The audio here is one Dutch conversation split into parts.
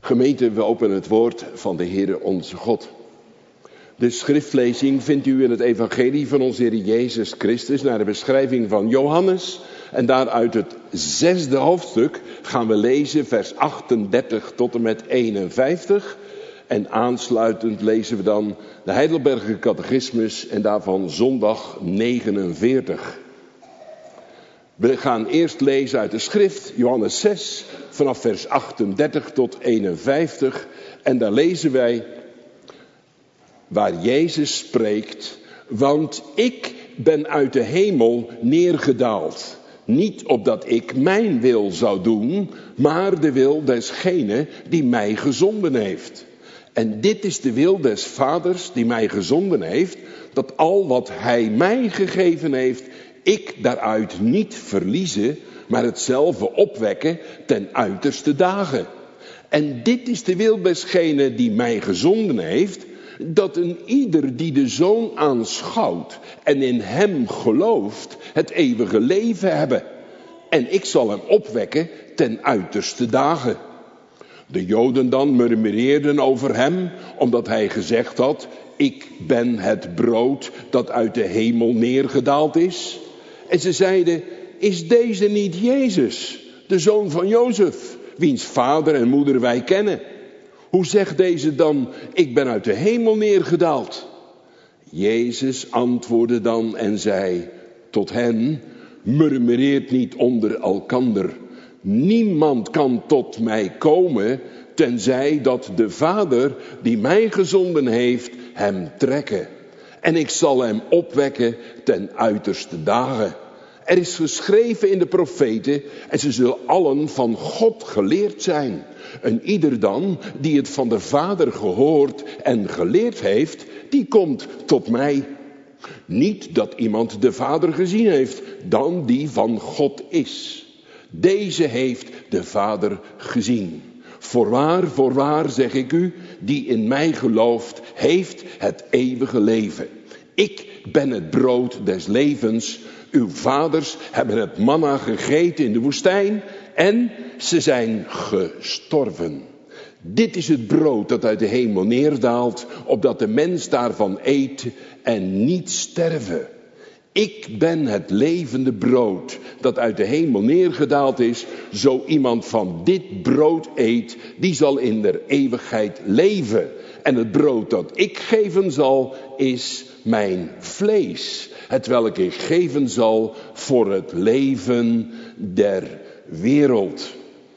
Gemeente, we openen het woord van de Heere onze God. De schriftlezing vindt u in het evangelie van onze Heer Jezus Christus naar de beschrijving van Johannes. En daaruit het 6e hoofdstuk gaan we lezen vers 38 tot en met 51. En aansluitend lezen we dan de Heidelberger Catechismus en daarvan zondag 49. We gaan eerst lezen uit de schrift, Johannes 6, vanaf vers 38 tot 51. En daar lezen wij waar Jezus spreekt, want ik ben uit de hemel neergedaald. Niet opdat ik mijn wil zou doen, maar de wil desgene die mij gezonden heeft. En dit is de wil des Vaders die mij gezonden heeft, dat al wat hij mij gegeven heeft, ik daaruit niet verliezen, maar hetzelfde opwekken ten uiterste dagen. En dit is de wil desgene die mij gezonden heeft, dat een ieder die de Zoon aanschouwt en in hem gelooft, het eeuwige leven hebben. En ik zal hem opwekken ten uiterste dagen. De Joden dan murmureerden over hem, omdat hij gezegd had, ik ben het brood dat uit de hemel neergedaald is. En ze zeiden, is deze niet Jezus, de zoon van Jozef, wiens vader en moeder wij kennen? Hoe zegt deze dan, ik ben uit de hemel neergedaald? Jezus antwoordde dan en zei tot hen, murmureert niet onder elkander. Niemand kan tot mij komen, tenzij dat de Vader die mij gezonden heeft, hem trekken. En ik zal hem opwekken ten uiterste dagen. Er is geschreven in de profeten, en ze zullen allen van God geleerd zijn. En ieder dan, die het van de Vader gehoord en geleerd heeft, die komt tot mij. Niet dat iemand de Vader gezien heeft, dan die van God is. Deze heeft de Vader gezien. Voorwaar zeg ik u, die in mij gelooft, heeft het eeuwige leven. Ik ben het brood des levens. Uw vaders hebben het manna gegeten in de woestijn en ze zijn gestorven. Dit is het brood dat uit de hemel neerdaalt, opdat de mens daarvan eet en niet sterven. Ik ben het levende brood dat uit de hemel neergedaald is. Zo iemand van dit brood eet, die zal in der eeuwigheid leven. En het brood dat ik geven zal, is mijn vlees. Hetwelk ik geven zal voor het leven der wereld.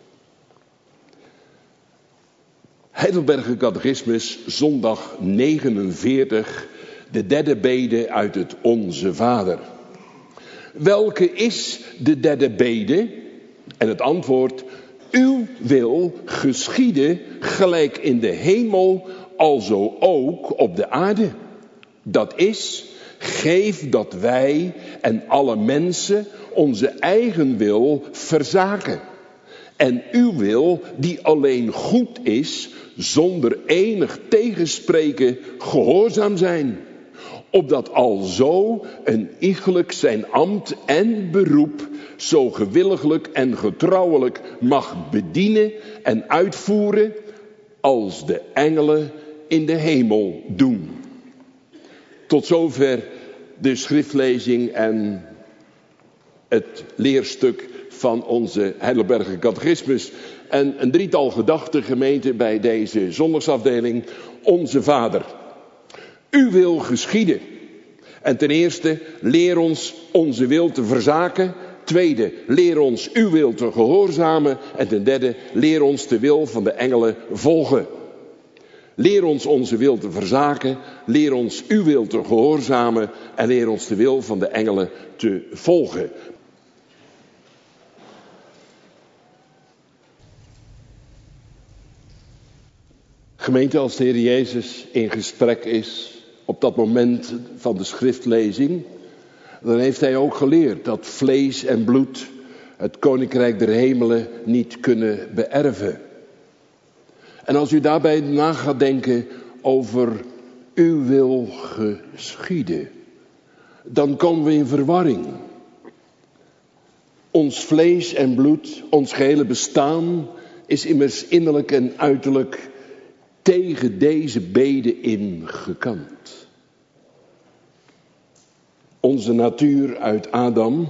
Heidelberger Catechismus, zondag 49, de derde bede uit het Onze Vader. Welke is de derde bede? En het antwoord, uw wil geschieden gelijk in de hemel, alzo ook op de aarde. Dat is, geef dat wij en alle mensen onze eigen wil verzaken. En uw wil, die alleen goed is, zonder enig tegenspreken gehoorzaam zijn. Opdat alzo een iegelijk zijn ambt en beroep zo gewilliglijk en getrouwelijk mag bedienen en uitvoeren als de engelen in de hemel doen. Tot zover de schriftlezing en het leerstuk van onze Heidelberger Catechismus. En een drietal gedachten, gemeente, bij deze zondagsafdeling. Onze Vader, uw wil geschieden. En ten eerste, leer ons onze wil te verzaken. Tweede, leer ons uw wil te gehoorzamen. En ten derde, leer ons de wil van de engelen volgen. Leer ons onze wil te verzaken, leer ons uw wil te gehoorzamen en leer ons de wil van de engelen te volgen. Gemeente, als de Heer Jezus in gesprek is op dat moment van de schriftlezing, dan heeft hij ook geleerd dat vlees en bloed het koninkrijk der hemelen niet kunnen beërven. En als u daarbij na gaat denken over uw wil geschieden, dan komen we in verwarring. Ons vlees en bloed, ons gehele bestaan is immers innerlijk en uiterlijk tegen deze bede ingekant. Onze natuur uit Adam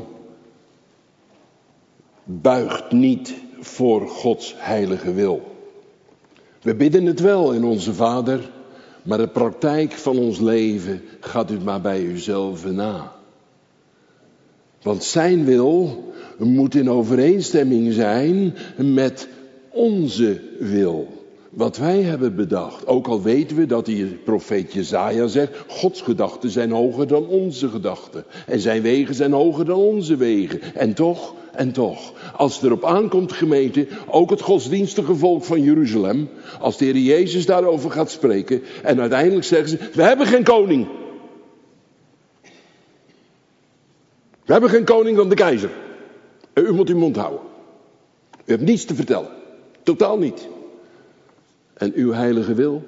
buigt niet voor Gods heilige wil. We bidden het wel in onze Vader, maar de praktijk van ons leven gaat u maar bij uzelf na. Want zijn wil moet in overeenstemming zijn met onze wil. Wat wij hebben bedacht. Ook al weten we dat die profeet Jesaja zegt, Gods gedachten zijn hoger dan onze gedachten. En zijn wegen zijn hoger dan onze wegen. En toch, als het erop aankomt, gemeente, ook het godsdienstige volk van Jeruzalem, als de Heer Jezus daarover gaat spreken, en uiteindelijk zeggen ze, we hebben geen koning. We hebben geen koning dan de keizer. U moet uw mond houden. U hebt niets te vertellen. Totaal niet. En uw heilige wil?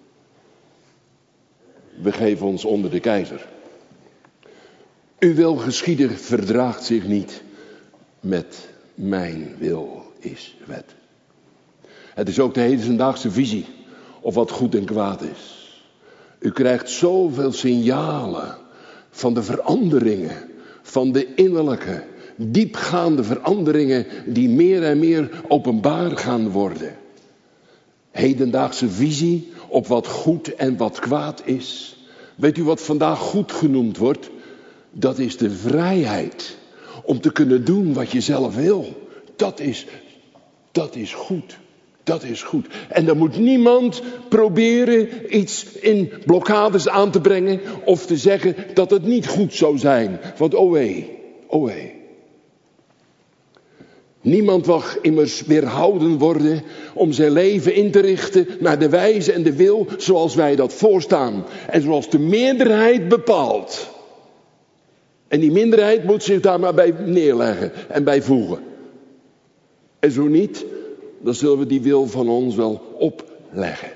We geven ons onder de keizer. Uw wil geschieden verdraagt zich niet met mijn wil is wet. Het is ook de hedendaagse visie op wat goed en kwaad is. U krijgt zoveel signalen van de veranderingen, van de innerlijke, diepgaande veranderingen die meer en meer openbaar gaan worden. Hedendaagse visie op wat goed en wat kwaad is. Weet u wat vandaag goed genoemd wordt? Dat is de vrijheid om te kunnen doen wat je zelf wil. Dat is goed. Dat is goed. En dan moet niemand proberen iets in blokkades aan te brengen of te zeggen dat het niet goed zou zijn. Want oh wee. Niemand mag immers weerhouden worden om zijn leven in te richten naar de wijze en de wil zoals wij dat voorstaan. En zoals de meerderheid bepaalt. En die minderheid moet zich daar maar bij neerleggen en bij voegen. En zo niet, dan zullen we die wil van ons wel opleggen.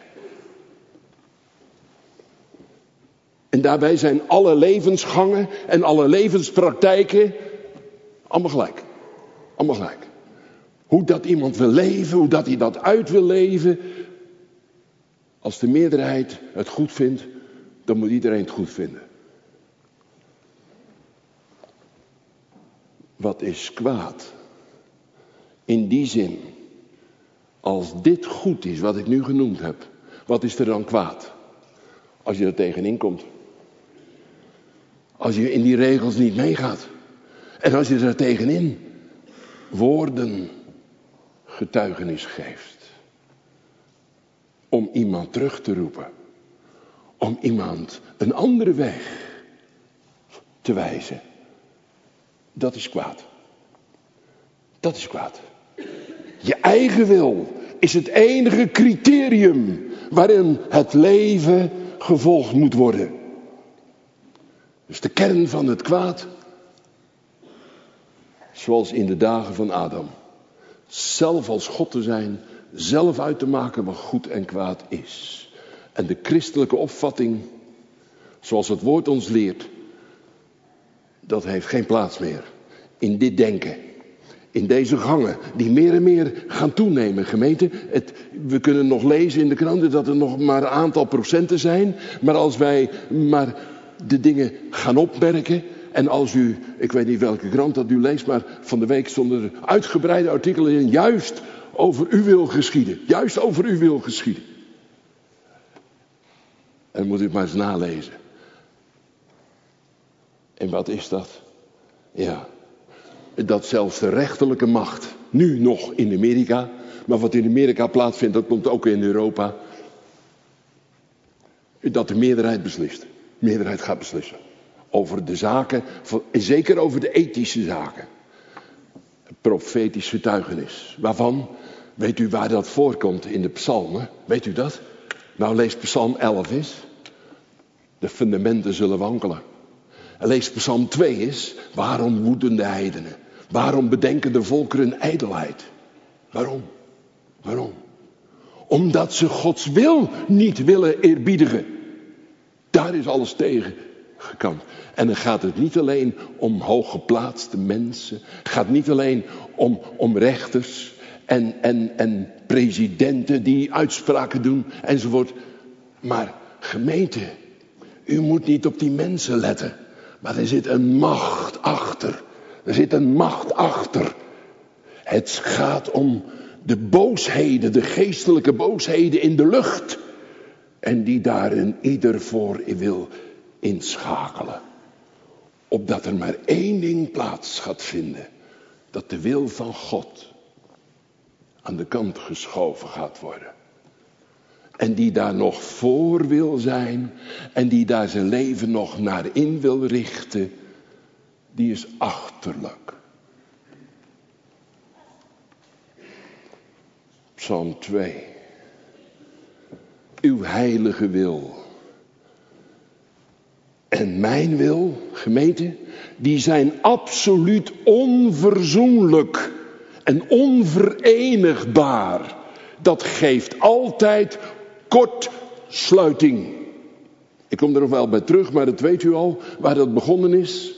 En daarbij zijn alle levensgangen en alle levenspraktijken allemaal gelijk. Allemaal gelijk. Hoe dat iemand wil leven, hoe dat hij dat uit wil leven. Als de meerderheid het goed vindt, dan moet iedereen het goed vinden. Wat is kwaad? In die zin, als dit goed is wat ik nu genoemd heb, wat is er dan kwaad? Als je er tegenin komt. Als je in die regels niet meegaat. En als je er tegenin woorden getuigenis geeft. Om iemand terug te roepen. Om iemand een andere weg te wijzen. Dat is kwaad. Dat is kwaad. Je eigen wil is het enige criterium waarin het leven gevolgd moet worden. Dus de kern van het kwaad. Zoals in de dagen van Adam. Zelf als God te zijn. Zelf uit te maken wat goed en kwaad is. En de christelijke opvatting. Zoals het woord ons leert. Dat heeft geen plaats meer. In dit denken. In deze gangen. Die meer en meer gaan toenemen. Gemeente. We kunnen nog lezen in de kranten dat er nog maar een aantal procenten zijn. Maar als wij maar de dingen gaan opmerken. En als u, ik weet niet welke krant dat u leest, maar van de week stonden er uitgebreide artikelen in, juist over uw wil geschieden. Juist over uw wil geschieden. En dan moet u het maar eens nalezen. En wat is dat? Ja, dat zelfs de rechterlijke macht, nu nog in Amerika, maar wat in Amerika plaatsvindt, dat komt ook in Europa. Dat de meerderheid beslist. De meerderheid gaat beslissen. Over de zaken, zeker over de ethische zaken. Profetisch getuigenis. Waarvan? Weet u waar dat voorkomt in de psalmen? Weet u dat? Nou, lees psalm 11 eens. De fundamenten zullen wankelen. En lees psalm 2 eens. Waarom woeden de heidenen? Waarom bedenken de volkeren ijdelheid? Waarom? Omdat ze Gods wil niet willen eerbiedigen. Daar is alles tegen gekant. En dan gaat het niet alleen om hooggeplaatste mensen. Het gaat niet alleen om rechters en presidenten die uitspraken doen enzovoort. Maar gemeente, u moet niet op die mensen letten. Maar er zit een macht achter. Er zit een macht achter. Het gaat om de boosheden, de geestelijke boosheden in de lucht. En die daar een ieder voor wil inschakelen. Opdat er maar één ding plaats gaat vinden. Dat de wil van God aan de kant geschoven gaat worden. En die daar nog voor wil zijn. En die daar zijn leven nog naar in wil richten. Die is achterlijk. Psalm 2. Uw heilige wil. En mijn wil, gemeente, die zijn absoluut onverzoenlijk en onverenigbaar. Dat geeft altijd kortsluiting. Ik kom er nog wel bij terug, maar dat weet u al, waar dat begonnen is.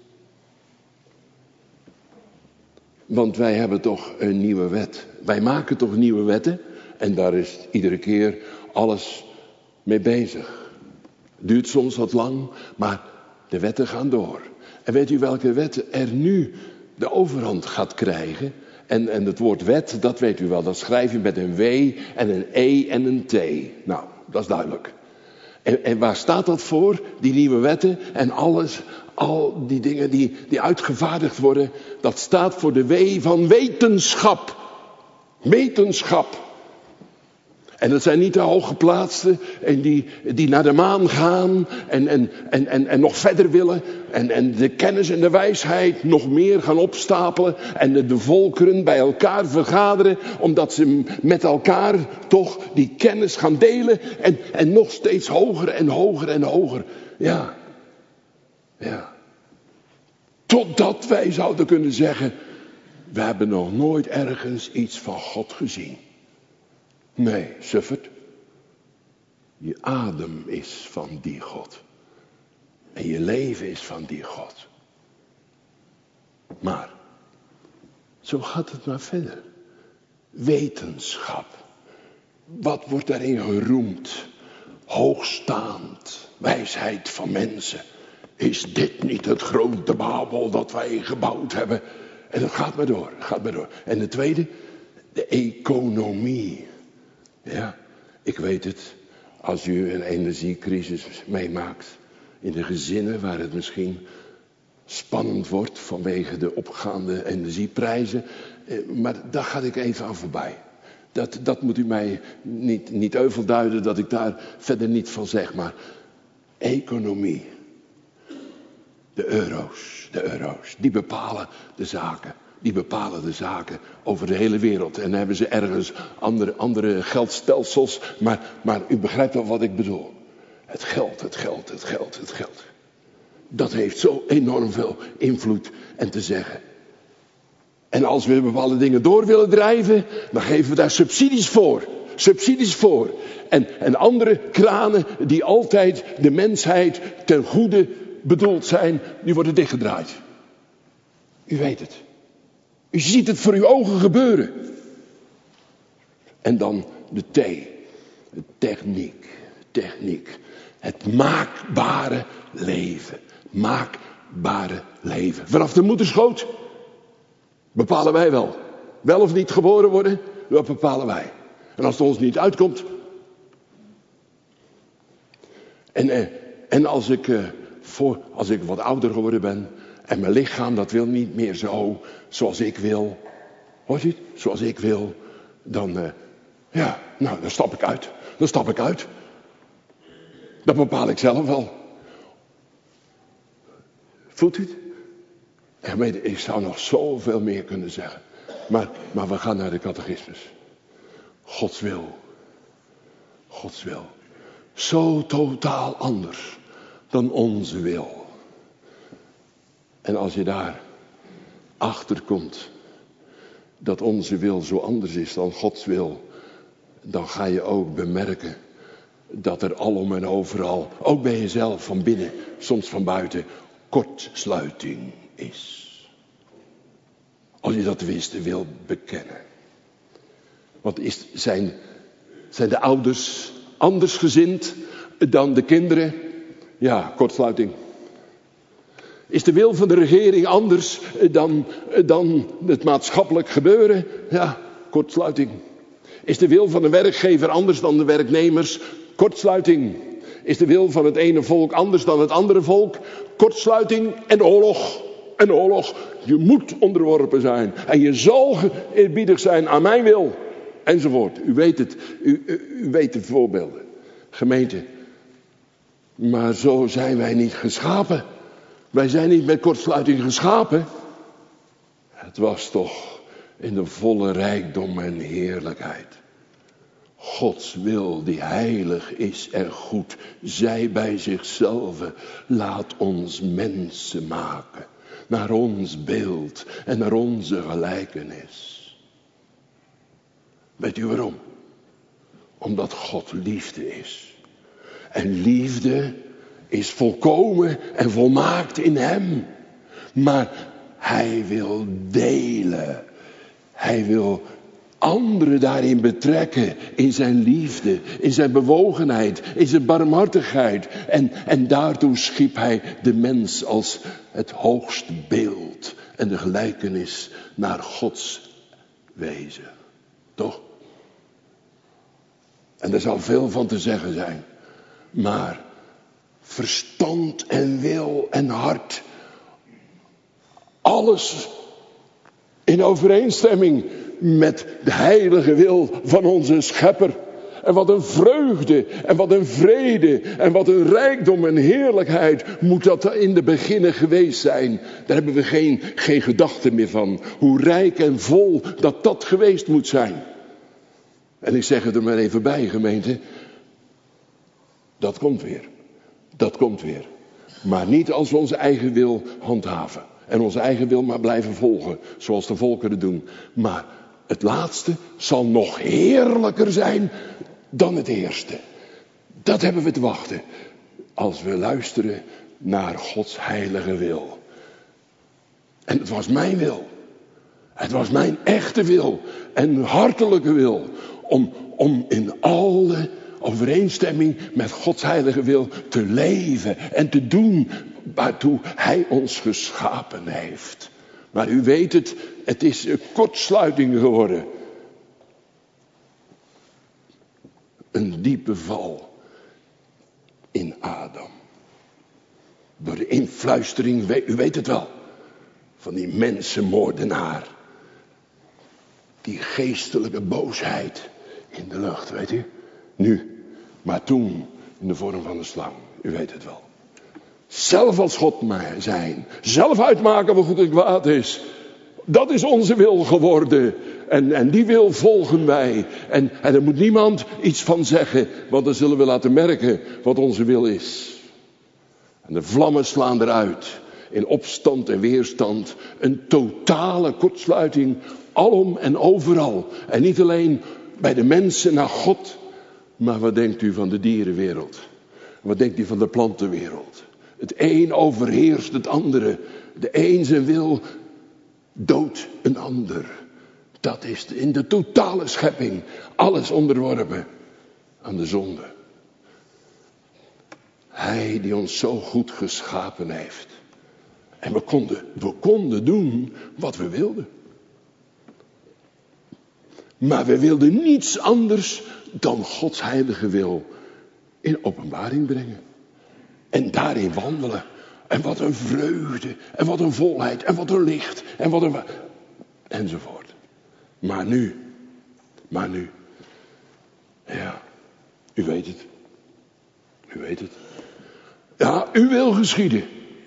Want wij hebben toch een nieuwe wet. Wij maken toch nieuwe wetten. En daar is iedere keer alles mee bezig. Het duurt soms wat lang, maar de wetten gaan door. En weet u welke wet er nu de overhand gaat krijgen? En het woord wet, dat weet u wel. Dat schrijf je met een W en een E en een T. Nou, dat is duidelijk. En waar staat dat voor? Die nieuwe wetten en alles, al die dingen die uitgevaardigd worden. Dat staat voor de W van wetenschap. Wetenschap. En dat zijn niet de hooggeplaatsten en die naar de maan gaan en nog verder willen. En de kennis en de wijsheid nog meer gaan opstapelen. En de volkeren bij elkaar vergaderen. Omdat ze met elkaar toch die kennis gaan delen. En nog steeds hoger en hoger en hoger. Ja. Totdat wij zouden kunnen zeggen. We hebben nog nooit ergens iets van God gezien. Nee, suffert. Je adem is van die God. En je leven is van die God. Maar, zo gaat het maar verder. Wetenschap. Wat wordt daarin geroemd? Hoogstaand. Wijsheid van mensen. Is dit niet het grote Babel dat wij gebouwd hebben? En dat gaat maar door, gaat maar door. En de tweede, de economie. Ja, ik weet het. Als u een energiecrisis meemaakt in de gezinnen waar het misschien spannend wordt vanwege de opgaande energieprijzen. Maar daar ga ik even aan voorbij. Dat moet u mij niet euvel duiden dat ik daar verder niet van zeg. Maar economie. De euro's, die bepalen de zaken. Die bepalen de zaken over de hele wereld. En dan hebben ze ergens andere geldstelsels. Maar u begrijpt wel wat ik bedoel. Het geld. Dat heeft zo enorm veel invloed en te zeggen. En als we bepaalde dingen door willen drijven, dan geven we daar subsidies voor. En andere kranen die altijd de mensheid ten goede bedoeld zijn, die worden dichtgedraaid. U weet het. U ziet het voor uw ogen gebeuren. En dan de T. De techniek. Het maakbare leven. Maakbare leven. Vanaf de moederschoot bepalen wij wel. Wel of niet geboren worden, dat bepalen wij. En als het ons niet uitkomt. En als ik wat ouder geworden ben. En mijn lichaam dat wil niet meer zo zoals ik wil. Hoort u het? Zoals ik wil. Dan stap ik uit. Dat bepaal ik zelf wel. Voelt u het? En ik zou nog zoveel meer kunnen zeggen. Maar we gaan naar de catechismus. Gods wil. Zo totaal anders dan onze wil. En als je daar achter komt dat onze wil zo anders is dan Gods wil, dan ga je ook bemerken dat er alom en overal, ook bij jezelf van binnen, soms van buiten, kortsluiting is. Als je dat tenminste wil bekennen. Want zijn de ouders andersgezind dan de kinderen? Ja, kortsluiting. Is de wil van de regering anders dan het maatschappelijk gebeuren? Ja, kortsluiting. Is de wil van de werkgever anders dan de werknemers? Kortsluiting. Is de wil van het ene volk anders dan het andere volk? Kortsluiting en oorlog. En oorlog. Je moet onderworpen zijn. En je zal eerbiedig zijn aan mijn wil. Enzovoort. U weet het. U weet de voorbeelden. Gemeente. Maar zo zijn wij niet geschapen. Wij zijn niet met kortsluiting geschapen. Het was toch in de volle rijkdom en heerlijkheid. Gods wil die heilig is en goed. Zij bij zichzelf. Laat ons mensen maken. Naar ons beeld en naar onze gelijkenis. Weet u waarom? Omdat God liefde is. En liefde is volkomen en volmaakt in hem. Maar hij wil delen. Hij wil anderen daarin betrekken. In zijn liefde, in zijn bewogenheid, in zijn barmhartigheid. En daartoe schiep hij de mens als het hoogste beeld. En de gelijkenis naar Gods wezen. Toch? En er zal veel van te zeggen zijn. Maar verstand en wil en hart. Alles in overeenstemming met de heilige wil van onze schepper. En wat een vreugde en wat een vrede en wat een rijkdom en heerlijkheid moet dat in de beginnen geweest zijn. Daar hebben we geen gedachte meer van. Hoe rijk en vol dat geweest moet zijn. En ik zeg het er maar even bij, gemeente. Dat komt weer. Dat komt weer. Maar niet als we onze eigen wil handhaven. En onze eigen wil maar blijven volgen. Zoals de volkeren doen. Maar het laatste zal nog heerlijker zijn dan het eerste. Dat hebben we te wachten. Als we luisteren naar Gods heilige wil. En het was mijn wil. Het was mijn echte wil. En hartelijke wil. Om in alle overeenstemming met Gods heilige wil te leven en te doen waartoe hij ons geschapen heeft. Maar u weet het, het is een kortsluiting geworden. Een diepe val in Adam. Door de influistering, u weet het wel, van die mensenmoordenaar. Die geestelijke boosheid in de lucht, weet u. Nu, maar toen in de vorm van de slang. U weet het wel. Zelf als God zijn. Zelf uitmaken wat goed en kwaad is. Dat is onze wil geworden. En die wil volgen wij. En er moet niemand iets van zeggen. Want dan zullen we laten merken wat onze wil is. En de vlammen slaan eruit. In opstand en weerstand. Een totale kortsluiting. Alom en overal. En niet alleen bij de mensen naar God. Maar wat denkt u van de dierenwereld? Wat denkt u van de plantenwereld? Het een overheerst het andere. De een zijn wil doodt een ander. Dat is in de totale schepping. Alles onderworpen aan de zonde. Hij die ons zo goed geschapen heeft. En we konden doen wat we wilden. Maar we wilden niets anders dan Gods heilige wil in openbaring brengen. En daarin wandelen. En wat een vreugde. En wat een volheid. En wat een licht. En wat een... enzovoort. Maar nu. Ja, u weet het. U weet het. Ja, uw wil geschieden.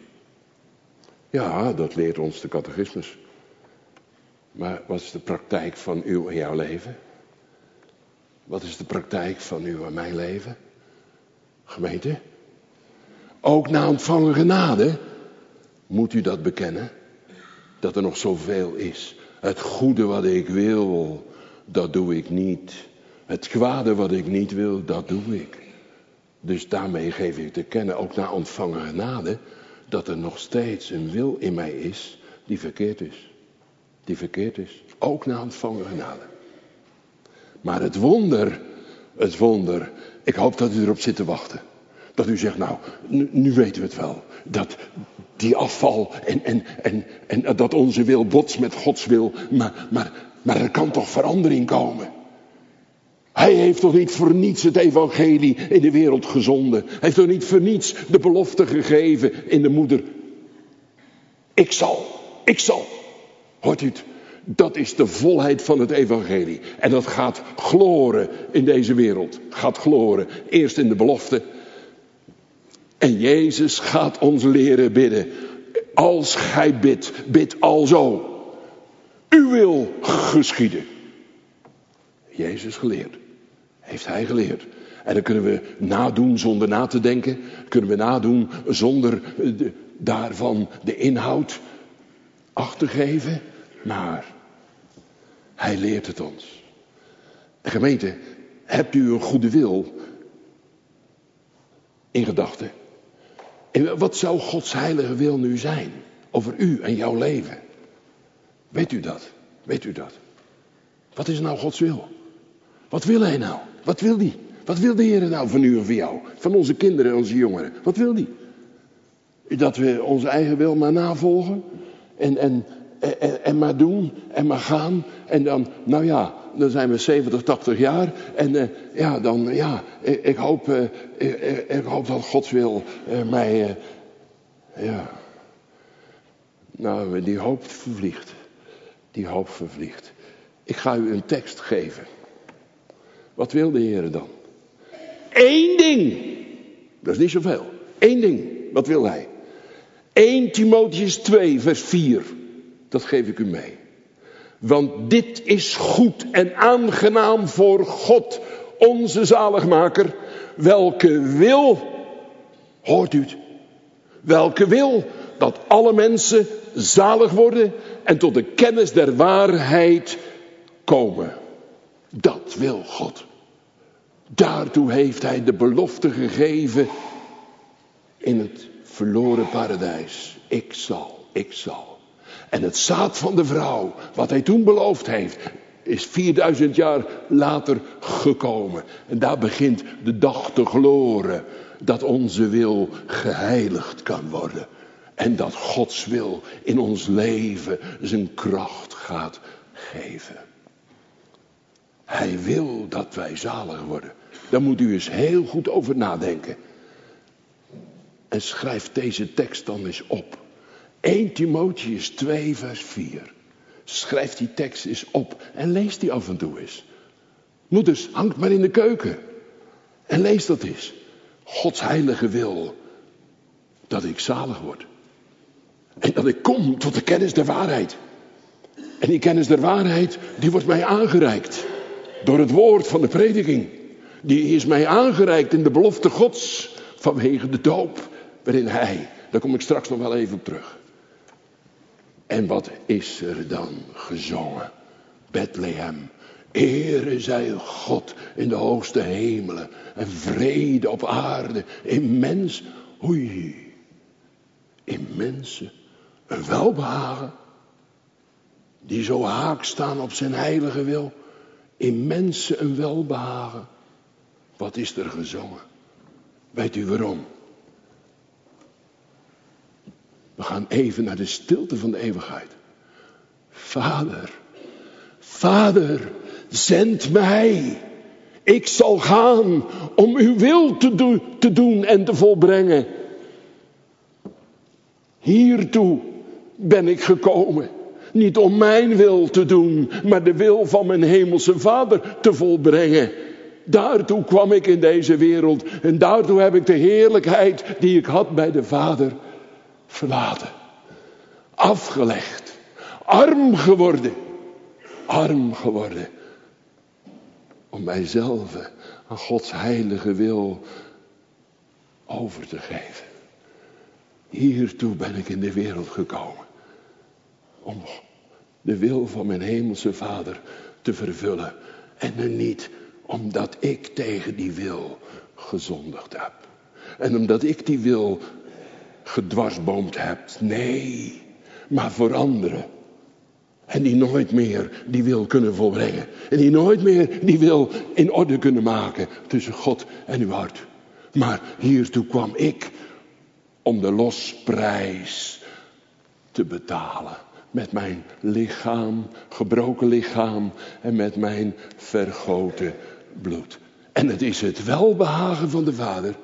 Ja, dat leert ons de catechismus. Maar wat is de praktijk van uw en jouw leven? Wat is de praktijk van uw en mijn leven? Gemeente? Ook na ontvangen genade moet u dat bekennen. Dat er nog zoveel is. Het goede wat ik wil, dat doe ik niet. Het kwade wat ik niet wil, dat doe ik. Dus daarmee geef ik te kennen, ook na ontvangen genade, dat er nog steeds een wil in mij is die verkeerd is. Die verkeerd is. Ook na ontvangen genade. Maar het wonder, ik hoop dat u erop zit te wachten. Dat u zegt, nou, nu weten we het wel. Dat die afval en dat onze wil botst met Gods wil. Maar er kan toch verandering komen. Hij heeft toch niet voor niets het evangelie in de wereld gezonden. Hij heeft toch niet voor niets de belofte gegeven in de moeder. Ik zal. Hoort u het? Dat is de volheid van het evangelie. En dat gaat gloren in deze wereld. Gaat gloren. Eerst in de belofte. En Jezus gaat ons leren bidden. Als gij bidt, bid alzo. Uw wil geschieden. Jezus geleerd. Heeft hij geleerd. En dan kunnen we nadoen zonder na te denken. Kunnen we nadoen zonder daarvan de inhoud acht te geven. Maar hij leert het ons. Gemeente, hebt u een goede wil in gedachten? En wat zou Gods heilige wil nu zijn over u en jouw leven? Weet u dat? Weet u dat? Wat is nou Gods wil? Wat wil hij nou? Wat wil hij? Wat wil de Heer nou van u en van jou? Van onze kinderen en onze jongeren? Wat wil hij? Dat we onze eigen wil maar navolgen? En maar doen en maar gaan. En dan, nou ja, dan zijn we 70, 80 jaar. En ik hoop dat Gods wil mij... Nou, die hoop vervliegt. Die hoop vervliegt. Ik ga u een tekst geven. Wat wil de Heer dan? Eén ding. Dat is niet zoveel. Eén ding. Wat wil hij? 1 Timotheüs 2 vers 4. Dat geef ik u mee. Want dit is goed en aangenaam voor God, onze zaligmaker. Welke wil, hoort u het? Welke wil dat alle mensen zalig worden en tot de kennis der waarheid komen. Dat wil God. Daartoe heeft hij de belofte gegeven in het verloren paradijs. Ik zal. En het zaad van de vrouw, wat hij toen beloofd heeft, is 4000 jaar later gekomen. En daar begint de dag te gloren dat onze wil geheiligd kan worden. En dat Gods wil in ons leven zijn kracht gaat geven. Hij wil dat wij zalig worden. Daar moet u eens heel goed over nadenken. En schrijf deze tekst dan eens op. 1 Timotheüs 2 vers 4. Schrijf die tekst eens op en lees die af en toe eens. Moeders, hangt maar in de keuken. En lees dat eens. Gods heilige wil dat ik zalig word. En dat ik kom tot de kennis der waarheid. En die kennis der waarheid, die wordt mij aangereikt. Door het woord van de prediking. Die is mij aangereikt in de belofte Gods. Vanwege de doop waarin hij. Daar kom ik straks nog wel even op terug. En wat is er dan gezongen? Bethlehem. Ere zij God in de hoogste hemelen. En vrede op aarde. In mensen een welbehagen. Die zo haak staan op zijn heilige wil. In mensen een welbehagen. Wat is er gezongen? Weet u waarom? We gaan even naar de stilte van de eeuwigheid. Vader, zend mij. Ik zal gaan om uw wil te doen en te volbrengen. Hiertoe ben ik gekomen. Niet om mijn wil te doen, maar de wil van mijn hemelse Vader te volbrengen. Daartoe kwam ik in deze wereld. En daartoe heb ik de heerlijkheid die ik had bij de Vader verlaten. Afgelegd. Arm geworden. Om mijzelf aan Gods heilige wil over te geven. Hiertoe ben ik in de wereld gekomen. Om de wil van mijn hemelse Vader te vervullen. En er niet omdat ik tegen die wil gezondigd heb. En omdat ik die wil gedwarsboomd heb. Nee, maar voor anderen. En die nooit meer die wil kunnen volbrengen. En die nooit meer die wil in orde kunnen maken tussen God en uw hart. Maar hiertoe kwam ik om de losprijs te betalen. Met mijn lichaam, gebroken lichaam en met mijn vergoten bloed. En het is het welbehagen van de Vader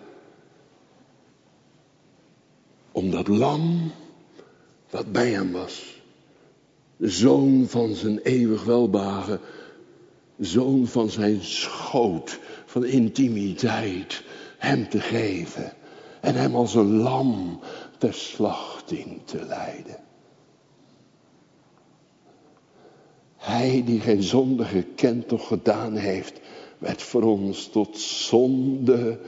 om dat lam wat bij hem was, de zoon van zijn eeuwig welbehagen, zoon van zijn schoot, van intimiteit, hem te geven en hem als een lam ter slachting te leiden. Hij die geen zonde gekend of gedaan heeft, werd voor ons tot zonde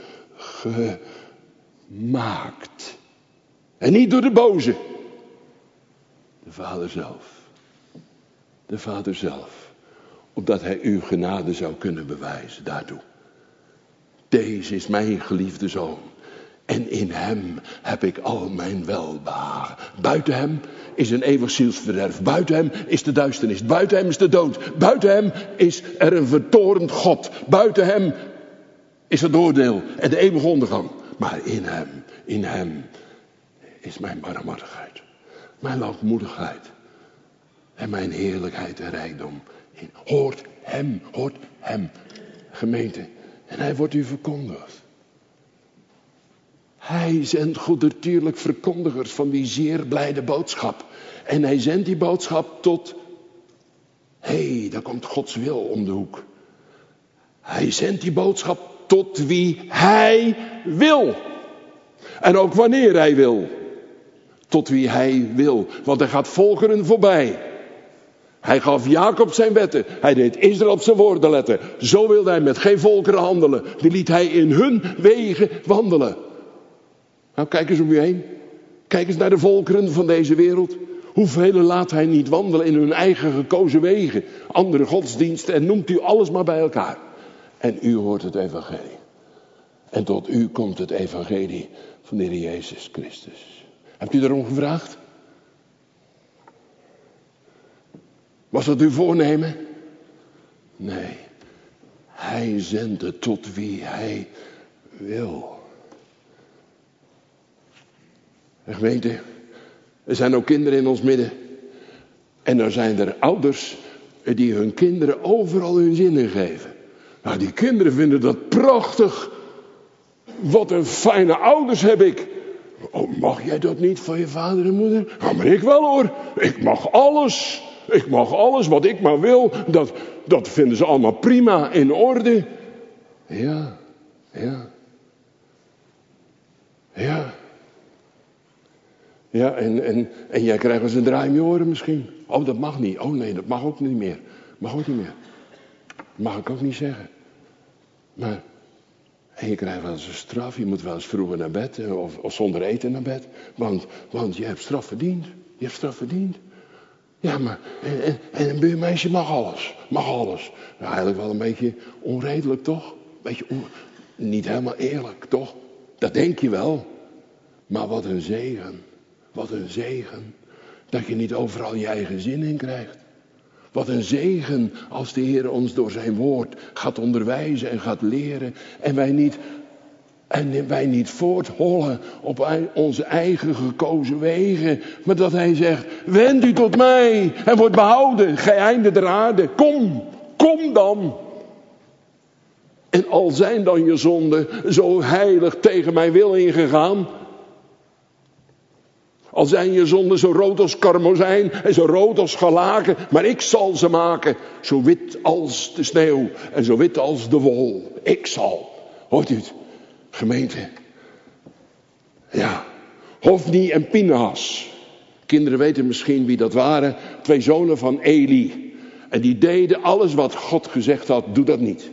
gemaakt. En niet door de boze. De Vader zelf. De Vader zelf. Opdat hij uw genade zou kunnen bewijzen daartoe. Deze is mijn geliefde zoon. En in hem heb ik al mijn welbehagen. Buiten hem is een eeuwig zielsverderf. Buiten hem is de duisternis. Buiten hem is de dood. Buiten hem is er een vertorend God. Buiten hem is het oordeel en de eeuwige ondergang. Maar in hem is mijn barmhartigheid. Mijn lankmoedigheid. En mijn heerlijkheid en rijkdom. Hoort hem. Gemeente. En hij wordt u verkondigd. Hij zendt goedertierlijk verkondigers van die zeer blijde boodschap. En hij zendt die boodschap tot, daar komt Gods wil om de hoek. Hij zendt die boodschap tot wie hij wil. En ook wanneer hij wil. Tot wie hij wil. Want hij gaat volkeren voorbij. Hij gaf Jacob zijn wetten. Hij deed Israël op zijn woorden letten. Zo wilde hij met geen volkeren handelen. Die liet hij in hun wegen wandelen. Nou, kijk eens om u heen. Kijk eens naar de volkeren van deze wereld. Hoeveel laat hij niet wandelen in hun eigen gekozen wegen. Andere godsdiensten en noemt u alles maar bij elkaar. En u hoort het evangelie. En tot u komt het evangelie van de Heer Jezus Christus. Hebt u daarom gevraagd? Was dat uw voornemen? Nee. Hij zendt het tot wie hij wil. En gemeente, er zijn ook kinderen in ons midden. En er zijn er ouders die hun kinderen overal hun zin in geven. Nou, die kinderen vinden dat prachtig. Wat een fijne ouders heb ik. Oh, mag jij dat niet van je vader en moeder? Nou, maar ik wel hoor. Ik mag alles. Ik mag alles wat ik maar wil. Dat vinden ze allemaal prima in orde. Ja. Ja, en jij krijgt eens een draai in je oren misschien. Oh, dat mag niet. Oh nee, dat mag ook niet meer. Mag ik ook niet zeggen. Maar, en je krijgt wel eens een straf. Je moet wel eens vroeger naar bed. Of zonder eten naar bed. Want je hebt straf verdiend. Ja, maar, en een buurmeisje mag alles. Nou, eigenlijk wel een beetje onredelijk, toch? Niet helemaal eerlijk, toch? Dat denk je wel. Maar wat een zegen. Dat je niet overal je eigen zin in krijgt. Wat een zegen als de Heer ons door zijn woord gaat onderwijzen en gaat leren. En wij niet voorthollen op onze eigen gekozen wegen. Maar dat hij zegt, wend u tot mij en wordt behouden, gij einde der aarde. Kom dan. En al zijn dan je zonden zo heilig tegen mijn wil ingegaan. Al zijn je zonden zo rood als karmozijn en zo rood als scharlaken. Maar ik zal ze maken zo wit als de sneeuw en zo wit als de wol. Ik zal. Hoort u het? Gemeente. Ja. Hofni en Pinhas. Kinderen weten misschien wie dat waren. 2 zonen van Eli. En die deden alles wat God gezegd had. Doe dat niet.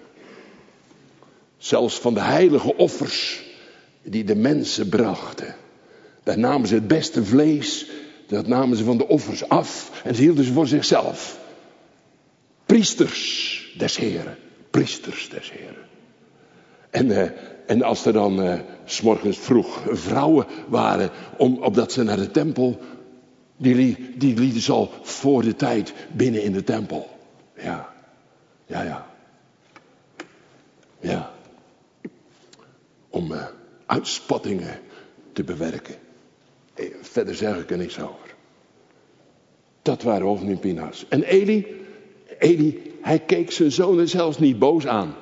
Zelfs van de heilige offers die de mensen brachten. Daar namen ze het beste vlees. Dat namen ze van de offers af. En ze hielden ze voor zichzelf. Priesters des Heren. En als er dan 's morgens vroeg vrouwen waren. Opdat ze naar de tempel Die lieten ze al voor de tijd binnen in de tempel. Ja. Om uitspattingen te bewerken. Verder zeg ik er niks over. Dat waren Hofni en Pinchas. En Eli, hij keek zijn zonen zelfs niet boos aan.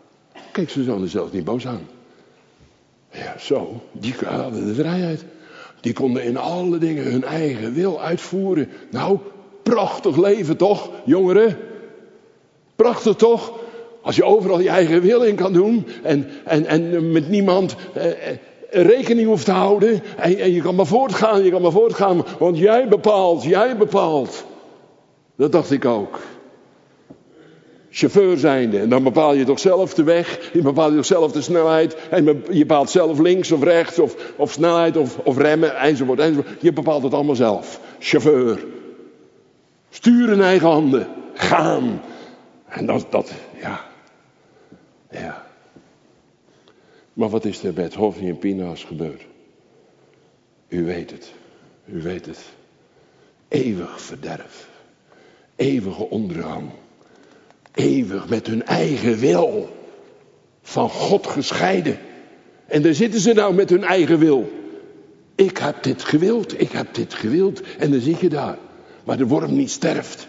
Ja, zo, die hadden de vrijheid. Die konden in alle dingen hun eigen wil uitvoeren. Nou, prachtig leven toch, jongeren? Prachtig toch? Als je overal je eigen wil in kan doen. En met niemand rekening hoeft te houden. En je kan maar voortgaan. Want jij bepaalt. Dat dacht ik ook. Chauffeur zijnde. En dan bepaal je toch zelf de weg. Je bepaalt toch zelf de snelheid. En je bepaalt zelf links of rechts. Of snelheid of remmen. Enzovoort. Je bepaalt het allemaal zelf. Chauffeur. Stuur in eigen handen. Gaan. En dat. Maar wat is er met Hofni en Pinchas gebeurd? U weet het. Eeuwig verderf. Eeuwige ondergang. Eeuwig met hun eigen wil. Van God gescheiden. En daar zitten ze nou met hun eigen wil. Ik heb dit gewild. En dan zie je daar. Waar de worm niet sterft.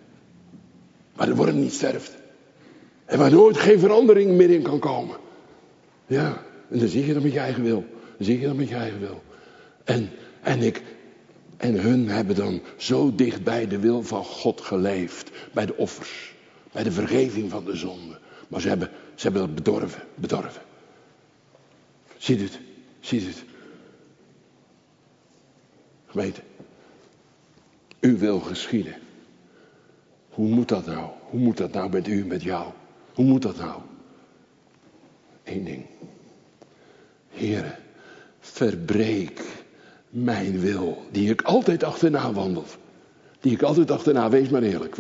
En waar nooit geen verandering meer in kan komen. Ja, en dan zie je dat met je eigen wil. En hun hebben dan zo dicht bij de wil van God geleefd. Bij de offers. Bij de vergeving van de zonde. Maar ze hebben dat bedorven. Ziet het. Gemeente. U wil geschieden. Hoe moet dat nou? Hoe moet dat nou met u, met jou? Hoe moet dat nou? Eén ding. Heere, verbreek mijn wil, die ik altijd achterna wandel. Wees maar eerlijk.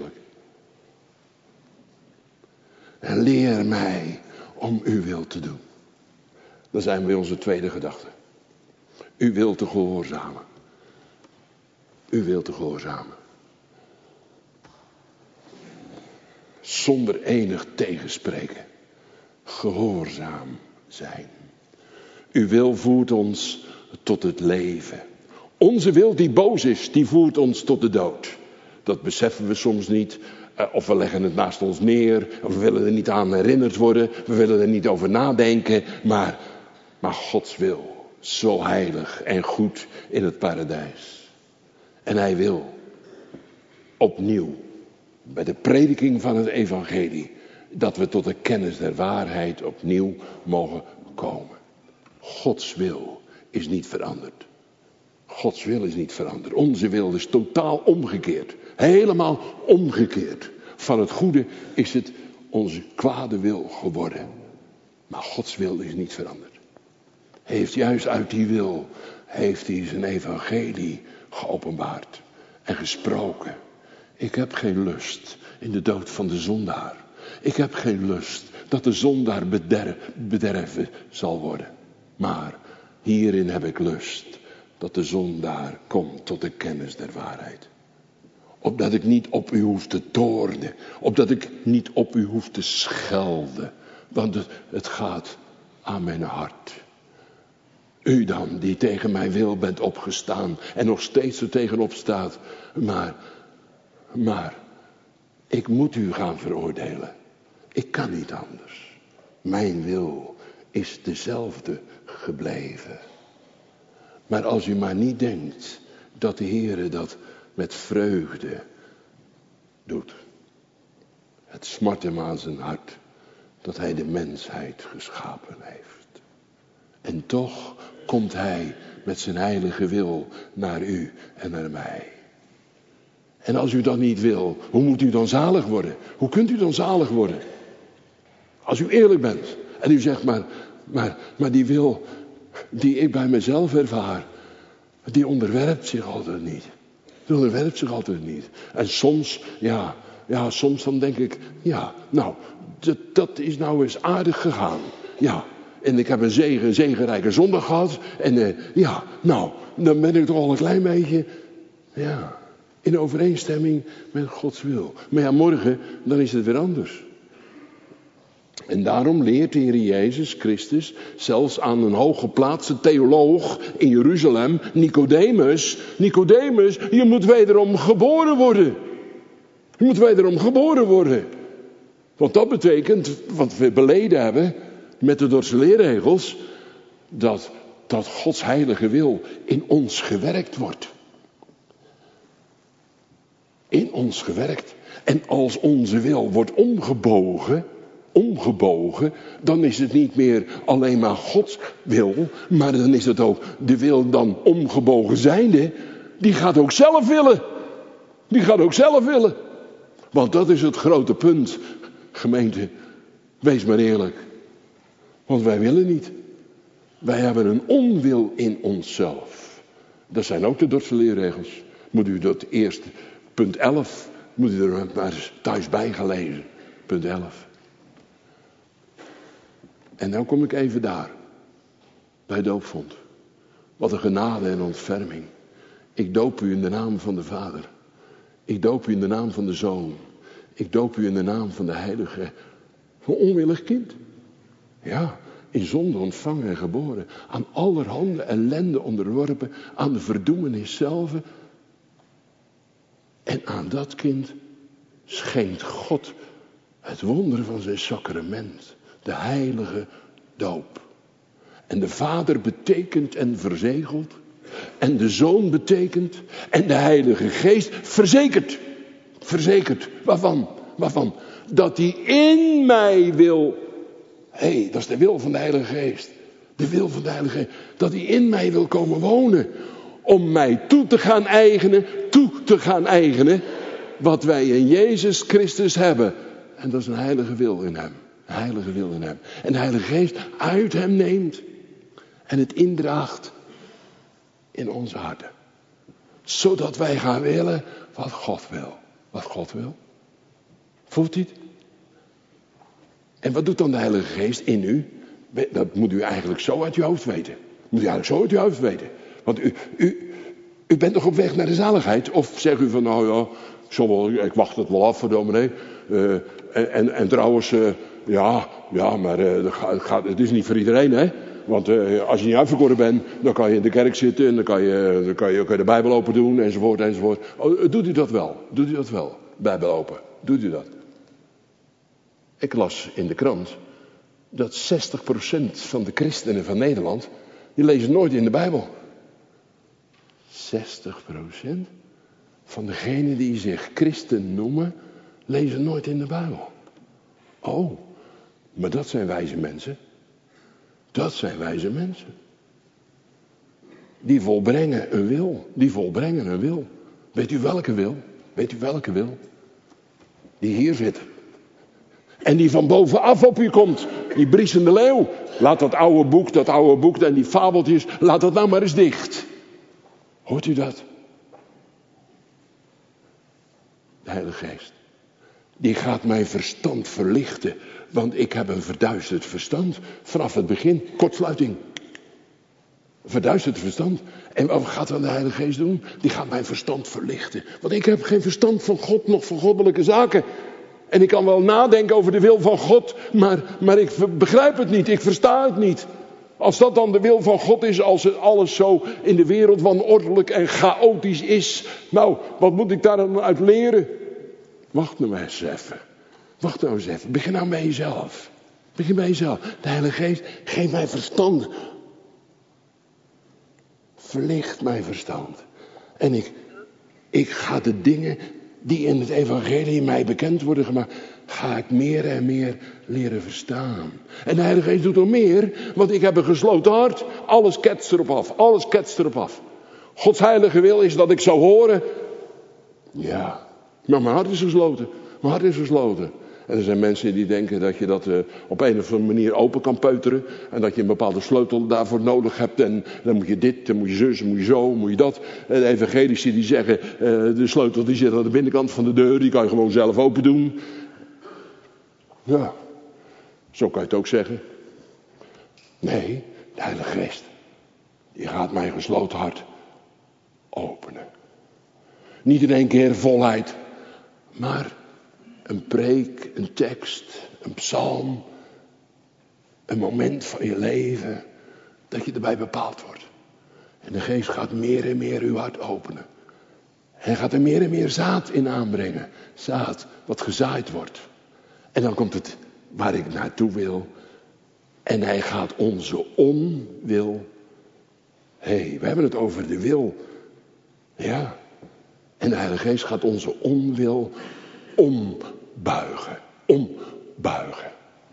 En leer mij om uw wil te doen. Dan zijn we bij onze tweede gedachte. U wil te gehoorzamen. Zonder enig tegenspreken. Gehoorzaam zijn. Uw wil voert ons tot het leven. Onze wil die boos is, die voert ons tot de dood. Dat beseffen we soms niet. Of we leggen het naast ons neer. Of we willen er niet aan herinnerd worden. We willen er niet over nadenken. Maar Gods wil. Zo heilig en goed in het paradijs. En hij wil opnieuw. Bij de prediking van het evangelie. Dat we tot de kennis der waarheid opnieuw mogen komen. Gods wil is niet veranderd. Onze wil is totaal omgekeerd. Helemaal omgekeerd. Van het goede is het onze kwade wil geworden. Maar Gods wil is niet veranderd. Heeft juist uit die wil, heeft hij zijn evangelie geopenbaard. En gesproken. Ik heb geen lust in de dood van de zondaar. Ik heb geen lust dat de zondaar bederven zal worden. Maar hierin heb ik lust dat de zondaar komt tot de kennis der waarheid. Opdat ik niet op u hoef te toornen. Opdat ik niet op u hoef te schelden. Want het gaat aan mijn hart. U dan, die tegen mijn wil bent opgestaan. En nog steeds er tegenop staat. Maar ik moet u gaan veroordelen. Ik kan niet anders. Mijn wil is dezelfde gebleven. Maar als u maar niet denkt dat de Heere dat met vreugde doet. Het smart hem aan zijn hart dat hij de mensheid geschapen heeft. En toch komt hij met zijn heilige wil naar u en naar mij. En als u dat niet wil, hoe moet u dan zalig worden? Hoe kunt u dan zalig worden? Als u eerlijk bent en u zegt maar die wil die ik bij mezelf ervaar, die onderwerpt zich altijd niet. En soms, soms dan denk ik, dat is nou eens aardig gegaan. Ja, en ik heb een zegenrijke zondag gehad. En dan ben ik toch al een klein beetje. Ja, in overeenstemming met Gods wil. Maar ja, morgen, dan is het weer anders. En daarom leert de Heer Jezus Christus zelfs aan een hooggeplaatste theoloog in Jeruzalem, Nicodemus. Nicodemus, je moet wederom geboren worden. Je moet wederom geboren worden. Want dat betekent, wat we beleden hebben met de Dordtse leerregels, dat Gods heilige wil in ons gewerkt wordt. In ons gewerkt. En als onze wil wordt omgebogen, dan is het niet meer alleen maar Gods wil, maar dan is het ook de wil dan omgebogen zijnde, die gaat ook zelf willen. Die gaat ook zelf willen. Want dat is het grote punt, gemeente. Wees maar eerlijk. Want wij willen niet. Wij hebben een onwil in onszelf. Dat zijn ook de Dordtse leerregels. Moet u dat eerst, punt 11, moet u er maar eens thuis bij gaan lezen. Punt 11. En nou kom ik even daar. Bij doopvond. Wat een genade en ontferming. Ik doop u in de naam van de Vader. Ik doop u in de naam van de Zoon. Ik doop u in de naam van de Heilige. Een onwillig kind. Ja, in zonde ontvangen en geboren. Aan allerhande ellende onderworpen. Aan de verdoemenis zelf. En aan dat kind schenkt God het wonder van zijn sacrament. De heilige doop. En de Vader betekent en verzegelt. En de Zoon betekent. En de Heilige Geest verzekert. Verzekert. Waarvan? Waarvan? Dat hij in mij wil. Hé, dat is de wil van de Heilige Geest. De wil van de Heilige Geest. Dat hij in mij wil komen wonen. Om mij toe te gaan eigenen. Wat wij in Jezus Christus hebben. En dat is een heilige wil in hem. Een heilige wil in hem. En de Heilige Geest uit hem neemt. En het indraagt in onze harten. Zodat wij gaan willen wat God wil. Wat God wil. Voelt u het? En wat doet dan de Heilige Geest in u? Dat moet u eigenlijk zo uit uw hoofd weten. Moet u eigenlijk zo uit uw hoofd weten. Want u bent toch op weg naar de zaligheid? Of zegt u van nou ja, ik wacht het wel af voor dominee. En trouwens, maar het is niet voor iedereen, hè? Want als je niet uitverkoren bent, dan kan je in de kerk zitten en dan kan je de Bijbel open doen enzovoort enzovoort. Oh, doet u dat wel? Doet u dat wel? Bijbel open. Doet u dat? Ik las in de krant dat 60% van de christenen van Nederland, die lezen nooit in de Bijbel. 60% van degenen die zich christen noemen, lezen nooit in de Bijbel. Oh, maar dat zijn wijze mensen. Dat zijn wijze mensen. Die volbrengen een wil. Die volbrengen een wil. Weet u welke wil? Weet u welke wil? Die hier zit. En die van bovenaf op u komt. Die briesende leeuw. Laat dat oude boek en die fabeltjes, laat dat nou maar eens dicht. Hoort u dat? De Heilige Geest. Die gaat mijn verstand verlichten. Want ik heb een verduisterd verstand. Vanaf het begin. Kortsluiting. Verduisterd verstand. En wat gaat dan de Heilige Geest doen? Die gaat mijn verstand verlichten. Want ik heb geen verstand van God, nog van goddelijke zaken. En ik kan wel nadenken over de wil van God. Maar ik begrijp het niet. Ik versta het niet. Als dat dan de wil van God is, als het alles zo in de wereld wanordelijk en chaotisch is. Nou, wat moet ik daar dan uit leren? Wacht nou eens even. Wacht nou eens even. Begin nou bij jezelf. Begin bij jezelf. De Heilige Geest, geef mij verstand. Verlicht mijn verstand. En ik ga de dingen die in het evangelie mij bekend worden gemaakt, ga ik meer en meer leren verstaan. En de Heilige Geest doet er meer, want ik heb een gesloten hart. Alles ketst erop af. Alles ketst erop af. Gods heilige wil is dat ik zou horen. Ja, maar mijn hart is gesloten. Mijn hart is gesloten. En er zijn mensen die denken dat je dat op een of andere manier open kan peuteren. En dat je een bepaalde sleutel daarvoor nodig hebt. En dan moet je dit, dan moet je zus, dan moet je zo, dan moet je dat. En de evangelici die zeggen, de sleutel die zit aan de binnenkant van de deur. Die kan je gewoon zelf open doen. Ja, zo kan je het ook zeggen. Nee, de Heilige Geest. Die gaat mijn gesloten hart openen. Niet in één keer volheid. Maar een preek, een tekst, een psalm. Een moment van je leven. Dat je erbij bepaald wordt. En de geest gaat meer en meer uw hart openen. Hij gaat er meer en meer zaad in aanbrengen. Zaad wat gezaaid wordt. En dan komt het waar ik naartoe wil. En hij gaat onze onwil. We hebben het over de wil. Ja. En de Heilige Geest gaat onze onwil ombuigen. Ombuigen.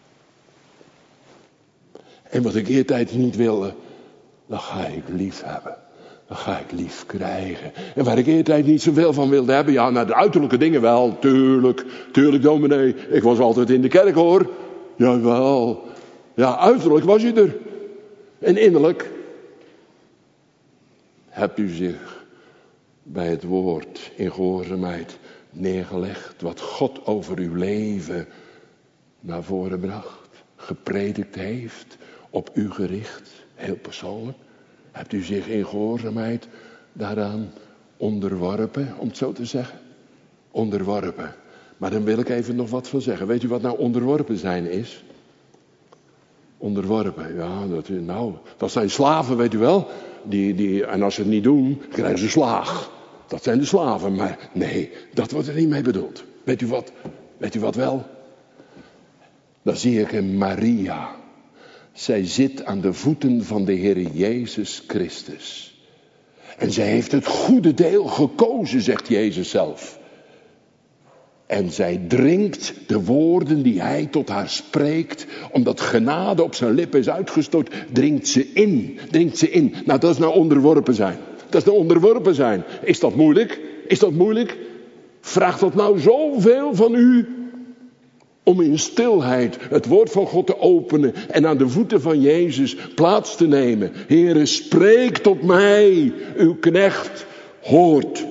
En wat ik eertijds niet wilde, dan ga ik lief hebben. Dan ga ik lief krijgen. En waar ik eertijds niet zoveel van wilde hebben, ja, naar de uiterlijke dingen wel. Tuurlijk dominee. Ik was altijd in de kerk hoor. Jawel. Ja, uiterlijk was je er. En innerlijk hebt u zich bij het woord in gehoorzaamheid neergelegd. Wat God over uw leven naar voren bracht. Gepredikt heeft. Op u gericht. Heel persoonlijk. Hebt u zich in gehoorzaamheid daaraan onderworpen, om het zo te zeggen? Onderworpen. Maar dan wil ik even nog wat van zeggen. Weet u wat nou onderworpen zijn is? Onderworpen, ja, dat zijn slaven, weet u wel. En als ze het niet doen, krijgen ze slaag. Dat zijn de slaven, maar nee, dat wordt er niet mee bedoeld. Weet u wat wel? Dan zie ik een Maria. Zij zit aan de voeten van de Heer Jezus Christus. En zij heeft het goede deel gekozen, zegt Jezus zelf. En zij drinkt de woorden die hij tot haar spreekt, omdat genade op zijn lippen is uitgestort, drinkt ze in. Nou, dat is nou onderworpen zijn. Dat is nou onderworpen zijn. Is dat moeilijk? Is dat moeilijk? Vraagt dat nou zoveel van u? Om in stilheid het woord van God te openen en aan de voeten van Jezus plaats te nemen. Heere, spreek tot mij, uw knecht hoort.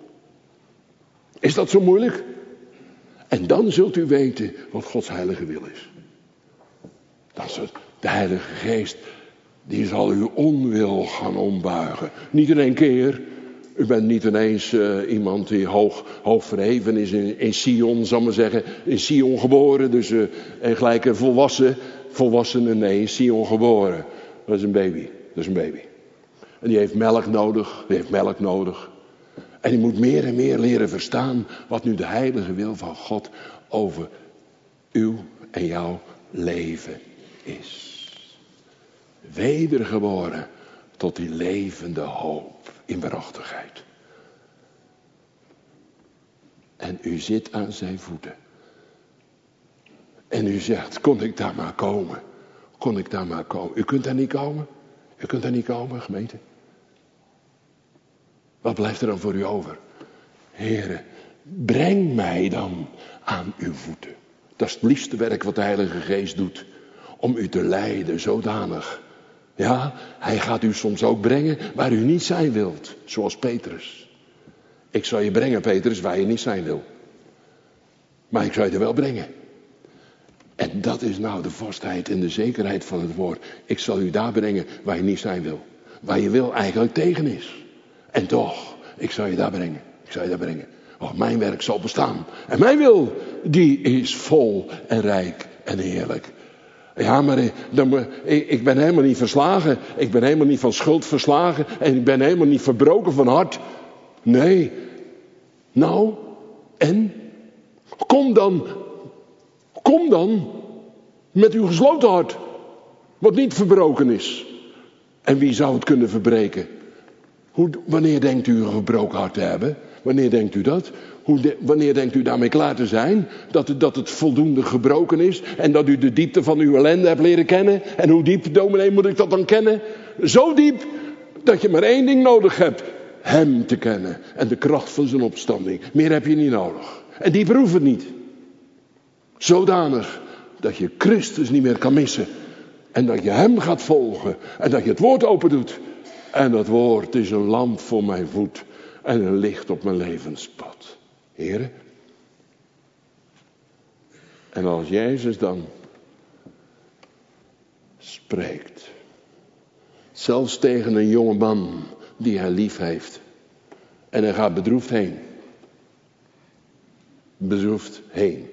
Is dat zo moeilijk? En dan zult u weten wat Gods heilige wil is. Dat is de Heilige Geest, die zal uw onwil gaan ombuigen. Niet in één keer. U bent niet ineens iemand die hoog verheven is in Sion, zal maar zeggen. In Sion geboren, dus en gelijk een volwassene, nee, in Sion geboren. Dat is een baby. En die heeft melk nodig. En die moet meer en meer leren verstaan wat nu de heilige wil van God over uw en jouw leven is. Wedergeboren tot die levende hoop in waarachtigheid. En u zit aan zijn voeten. En u zegt, kon ik daar maar komen? U kunt daar niet komen, gemeente. Wat blijft er dan voor u over? Heere, breng mij dan aan uw voeten. Dat is het liefste werk wat de Heilige Geest doet. Om u te leiden zodanig. Ja, hij gaat u soms ook brengen waar u niet zijn wilt. Zoals Petrus. Ik zal je brengen, Petrus, waar je niet zijn wil. Maar ik zal je er wel brengen. En dat is nou de vastheid en de zekerheid van het woord. Ik zal u daar brengen waar je niet zijn wil. Waar je wil eigenlijk tegen is. En toch, ik zal je daar brengen. Oh, mijn werk zal bestaan. En mijn wil, die is vol en rijk en heerlijk. Ja, maar ik ben helemaal niet verslagen. Ik ben helemaal niet van schuld verslagen. En ik ben helemaal niet verbroken van hart. Nee. Nou, en? Kom dan met uw gesloten hart. Wat niet verbroken is. En wie zou het kunnen verbreken? Wanneer denkt u een gebroken hart te hebben? Wanneer denkt u dat? Wanneer denkt u daarmee klaar te zijn? Dat het voldoende gebroken is. En dat u de diepte van uw ellende hebt leren kennen. En hoe diep, dominee, moet ik dat dan kennen? Zo diep dat je maar één ding nodig hebt. Hem te kennen. En de kracht van zijn opstanding. Meer heb je niet nodig. En dieper hoeft het niet. Zodanig dat je Christus niet meer kan missen. En dat je hem gaat volgen. En dat je het woord open doet. En dat woord is een lamp voor mijn voet. En een licht op mijn levenspad. Heren. En als Jezus dan spreekt. Zelfs tegen een jonge man die hij lief heeft. En hij gaat bedroefd heen. bedroefd heen.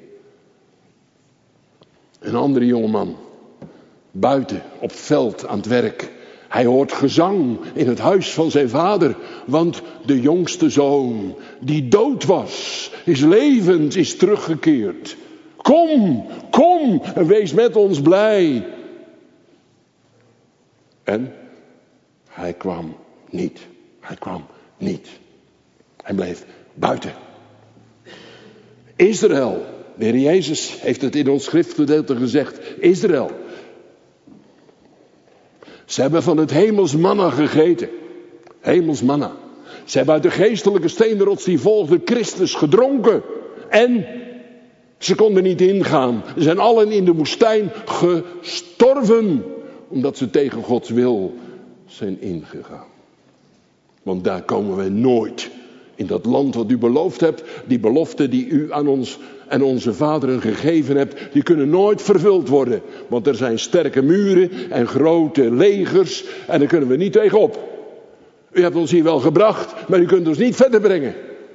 Een andere jongeman, buiten op het veld aan het werk. Hij hoort gezang in het huis van zijn vader, want de jongste zoon, die dood was, is levend, is teruggekeerd. Kom, kom en wees met ons blij. En hij kwam niet. Hij kwam niet. Hij bleef buiten. Israël, de Heer Jezus heeft het in ons schriftgedeelte gezegd. Israël. Ze hebben van het hemels manna gegeten. Hemels manna. Ze hebben uit de geestelijke steenrots die volgde Christus gedronken. En ze konden niet ingaan. Ze zijn allen in de woestijn gestorven. Omdat ze tegen Gods wil zijn ingegaan. Want daar komen we nooit. In dat land wat u beloofd hebt. Die beloften die u aan ons en onze vaderen gegeven hebt. Die kunnen nooit vervuld worden. Want er zijn sterke muren en grote legers. En daar kunnen we niet tegenop. U hebt ons hier wel gebracht. Maar u kunt ons niet verder brengen.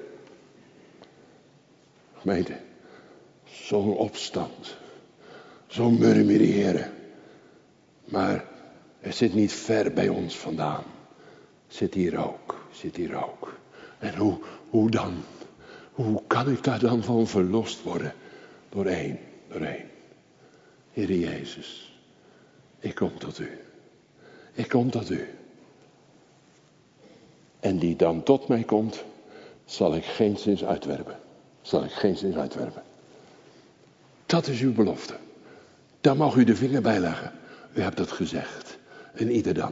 Gemeente. Zo'n opstand. Zo'n murmureren. Maar het zit niet ver bij ons vandaan. Zit hier ook. Zit hier ook. En hoe dan? Hoe kan ik daar dan van verlost worden? Door één. Heere Jezus. Ik kom tot u. Ik kom tot u. En die dan tot mij komt, zal ik geenszins uitwerpen. Dat is uw belofte. Daar mag u de vinger bij leggen. U hebt het gezegd. En ieder dan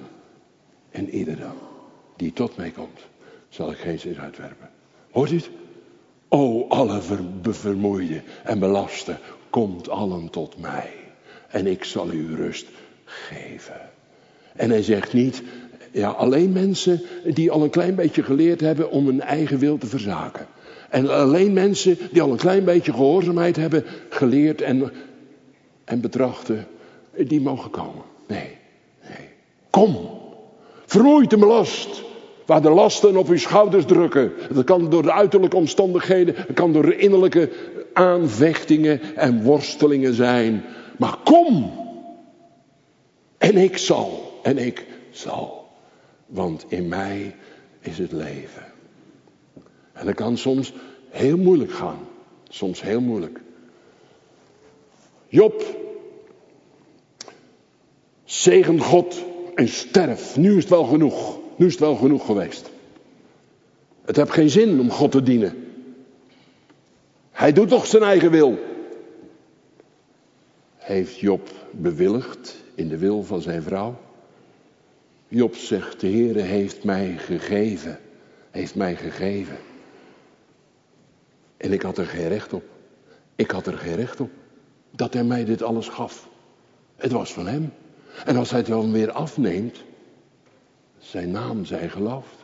die tot mij komt, zal ik geenszins uitwerpen. Hoort u het? O, alle vermoeiden en belasten, komt allen tot mij. En ik zal u rust geven. En hij zegt niet, ja, alleen mensen die al een klein beetje geleerd hebben om hun eigen wil te verzaken. En alleen mensen die al een klein beetje gehoorzaamheid hebben geleerd en betrachten, die mogen komen. Nee. Kom, vermoeid en belast, waar de lasten op uw schouders drukken. Dat kan door de uiterlijke omstandigheden, het kan door de innerlijke aanvechtingen en worstelingen zijn. Maar kom, en ik zal, want in mij is het leven. En dat kan soms heel moeilijk gaan, soms heel moeilijk. Job, zegen God en sterf. Nu is het wel genoeg. Nu is het wel genoeg geweest. Het heeft geen zin om God te dienen. Hij doet toch zijn eigen wil. Heeft Job bewilligd in de wil van zijn vrouw? Job zegt, de Heere heeft mij gegeven. En ik had er geen recht op. Dat hij mij dit alles gaf. Het was van hem. En als hij het wel weer afneemt, zijn naam zij geloofd.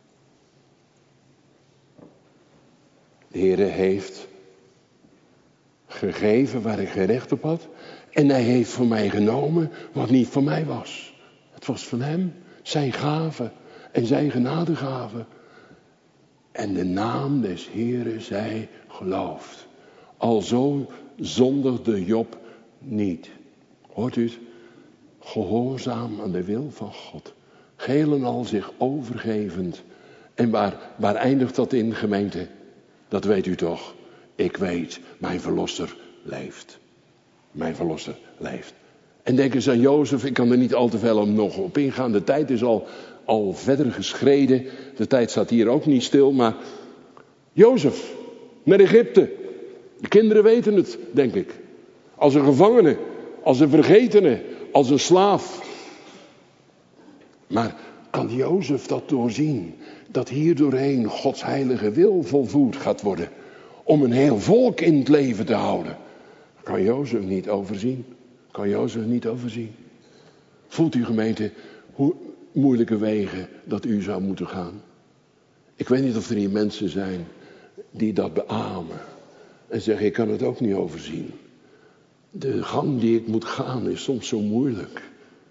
De Heere heeft gegeven waar ik geen recht op had. En hij heeft van mij genomen wat niet van mij was. Het was van hem, zijn gave en zijn genadegave. En de naam des Heeren zij geloofd. Alzo zondigde Job niet. Hoort u het? Gehoorzaam aan de wil van God. Geheel en al zich overgevend. En waar eindigt dat in, gemeente? Dat weet u toch? Ik weet, mijn verlosser leeft. En denk eens aan Jozef. Ik kan er niet al te veel nog op ingaan. De tijd is al verder geschreden. De tijd staat hier ook niet stil. Maar Jozef naar Egypte. De kinderen weten het, denk ik. Als een gevangene. Als een vergetene. Als een slaaf. Maar kan Jozef dat doorzien? Dat hier doorheen Gods heilige wil volvoerd gaat worden. Om een heel volk in het leven te houden. Kan Jozef niet overzien. Voelt u, gemeente, hoe moeilijke wegen dat u zou moeten gaan? Ik weet niet of er hier mensen zijn die dat beamen. En zeggen, ik kan het ook niet overzien. De gang die ik moet gaan is soms zo moeilijk.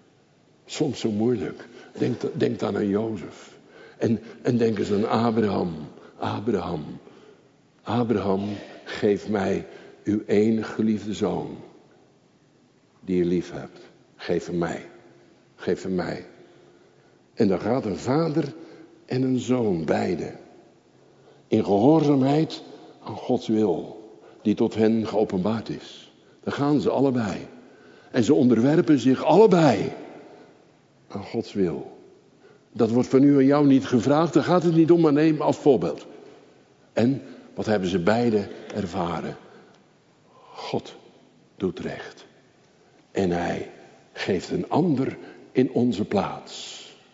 Denk dan aan Jozef. En denk eens aan Abraham. Abraham geef mij uw enige geliefde zoon, die je lief hebt. Geef hem mij. Geef hem mij. En dan gaat een vader en een zoon, beide, in gehoorzaamheid aan Gods wil, die tot hen geopenbaard is. Dan gaan ze allebei. En ze onderwerpen zich allebei aan Gods wil. Dat wordt van u en jou niet gevraagd, daar gaat het niet om, maar neem als voorbeeld. En wat hebben ze beide ervaren? God doet recht. En hij geeft een ander in onze plaats.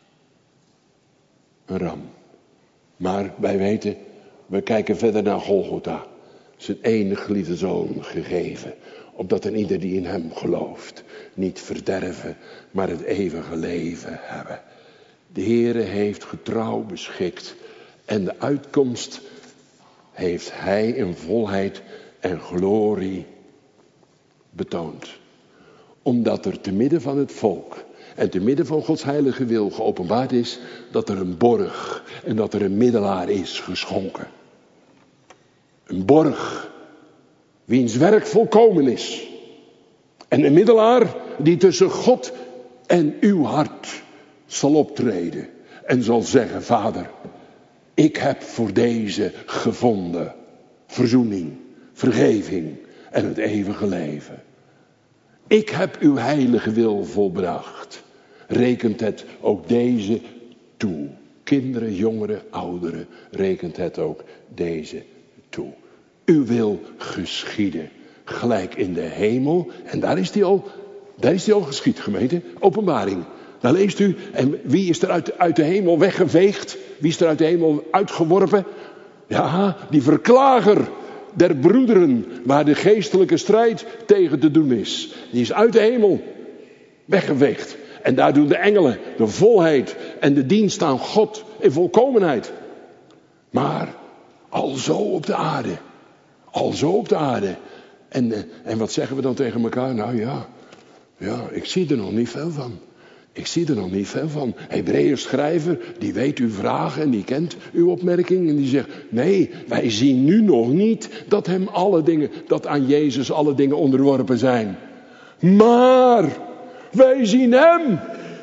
Een ram. Maar wij weten, we kijken verder naar Golgotha. Zijn enige geliefde zoon gegeven. Opdat een ieder die in hem gelooft niet verderven, maar het eeuwige leven hebben. De Heere heeft getrouw beschikt. En de uitkomst heeft hij in volheid en glorie betoond. Omdat er te midden van het volk en te midden van Gods heilige wil geopenbaard is dat er een borg en dat er een middelaar is geschonken. Een borg wiens werk volkomen is. En een middelaar die tussen God en uw hart zal optreden en zal zeggen: Vader, ik heb voor deze gevonden verzoening, vergeving en het eeuwige leven. Ik heb uw heilige wil volbracht. Rekent het ook deze toe. Kinderen, jongeren, ouderen, rekent het ook deze toe. Uw wil geschieden, gelijk in de hemel. En daar is die al geschied, gemeente. Openbaring. Daar leest u. En wie is er uit de hemel weggeveegd? Wie is er uit de hemel uitgeworpen? Ja, die verklager der broederen, waar de geestelijke strijd tegen te doen is. Die is uit de hemel weggeveegd. En daar doen de engelen de volheid en de dienst aan God in volkomenheid. Maar alzo op de aarde. Alzo op de aarde. En wat zeggen we dan tegen elkaar? Nou ja, ik zie er nog niet veel van. Ik zie er nog niet veel van. Hebreeën schrijver, die weet uw vragen en die kent uw opmerking. En die zegt, nee, wij zien nu nog niet dat aan Jezus alle dingen onderworpen zijn. Maar wij zien hem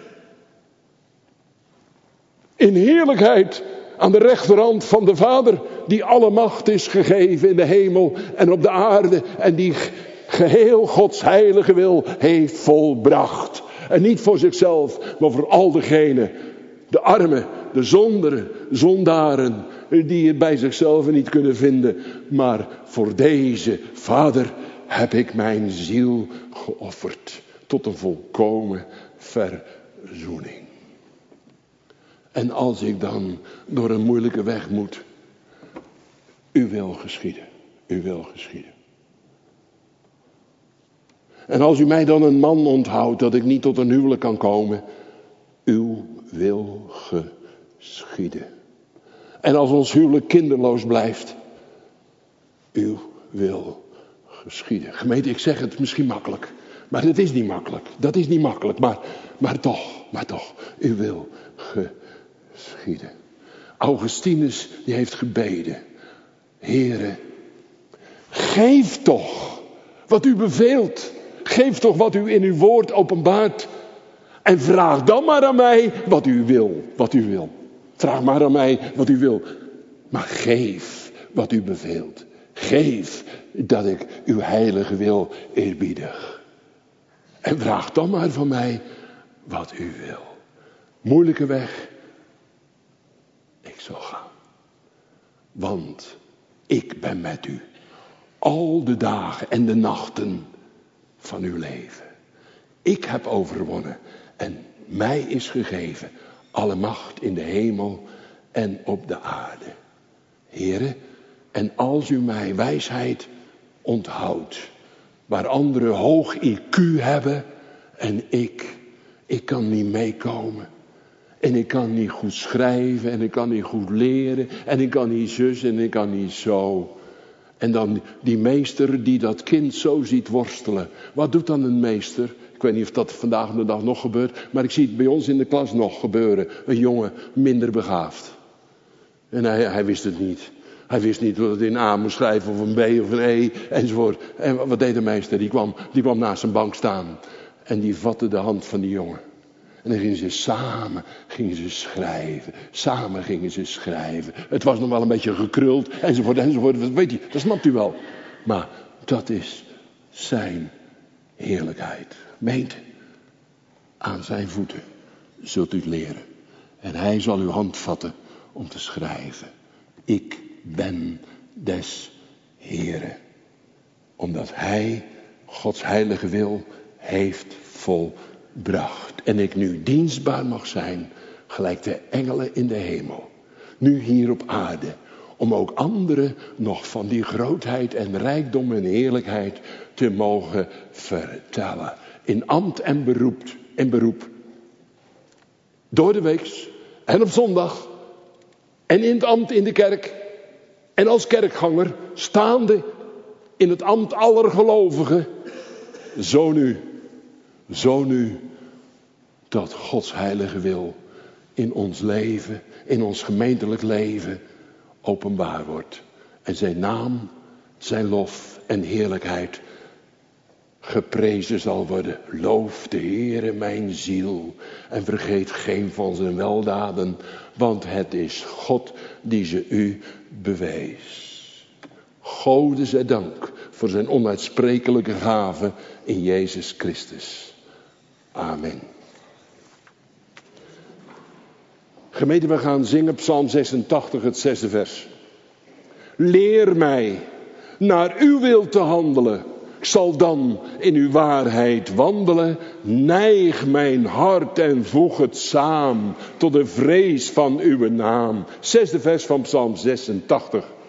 in heerlijkheid aan de rechterhand van de Vader, die alle macht is gegeven in de hemel en op de aarde. En die geheel Gods heilige wil heeft volbracht. En niet voor zichzelf, maar voor al degenen, de armen, de zondaren, die het bij zichzelf niet kunnen vinden. Maar voor deze Vader heb ik mijn ziel geofferd tot een volkomen verzoening. En als ik dan door een moeilijke weg moet, u wil geschieden, u wil geschieden. En als u mij dan een man onthoudt dat ik niet tot een huwelijk kan komen, uw wil geschieden. En als ons huwelijk kinderloos blijft, uw wil geschieden. Gemeente, ik zeg het misschien makkelijk, maar het is niet makkelijk. Dat is niet makkelijk, maar toch, uw wil geschieden. Augustinus, die heeft gebeden: Heere, geef toch wat u beveelt. Geef toch wat u in uw woord openbaart. En vraag dan maar aan mij wat u wil. Vraag maar aan mij wat u wil. Maar geef wat u beveelt. Geef dat ik uw heilige wil eerbiedig. En vraag dan maar van mij wat u wil. Moeilijke weg. Ik zal gaan. Want ik ben met u. Al de dagen en de nachten van uw leven. Ik heb overwonnen en mij is gegeven alle macht in de hemel en op de aarde. Heere, en als u mij wijsheid onthoudt, waar anderen hoog IQ hebben en ik kan niet meekomen. En ik kan niet goed schrijven en ik kan niet goed leren en ik kan niet zus en ik kan niet zo. En dan die meester die dat kind zo ziet worstelen. Wat doet dan een meester? Ik weet niet of dat vandaag de dag nog gebeurt. Maar ik zie het bij ons in de klas nog gebeuren. Een jongen minder begaafd. En hij wist het niet. Hij wist niet wat het in A moest schrijven of een B of een E enzovoort. En wat deed de meester? Die kwam naast zijn bank staan. En die vatte de hand van die jongen. En dan gingen ze samen schrijven. Samen gingen ze schrijven. Het was nog wel een beetje gekruld enzovoort. Dat weet je, dat snapt u wel. Maar dat is zijn heerlijkheid. Meent, aan zijn voeten zult u het leren. En hij zal uw hand vatten om te schrijven. Ik ben des Heren. Omdat hij Gods heilige wil heeft volbracht. En ik nu dienstbaar mag zijn, gelijk de engelen in de hemel. Nu hier op aarde. Om ook anderen nog van die grootheid en rijkdom en heerlijkheid te mogen vertellen. In ambt en beroep. Door de weeks en op zondag. En in het ambt in de kerk. En als kerkganger staande in het ambt aller gelovigen. Zo nu. Dat Gods heilige wil in ons leven, in ons gemeentelijk leven openbaar wordt. En zijn naam, zijn lof en heerlijkheid geprezen zal worden. Loof de Heere mijn ziel en vergeet geen van zijn weldaden, want het is God die ze u bewees. Gode zij dank voor zijn onuitsprekelijke gave in Jezus Christus. Amen. Gemeente, we gaan zingen Psalm 86, het 6e vers. Leer mij naar uw wil te handelen. Ik zal dan in uw waarheid wandelen. Neig mijn hart en voeg het saam tot de vrees van uw naam. 6e vers van Psalm 86.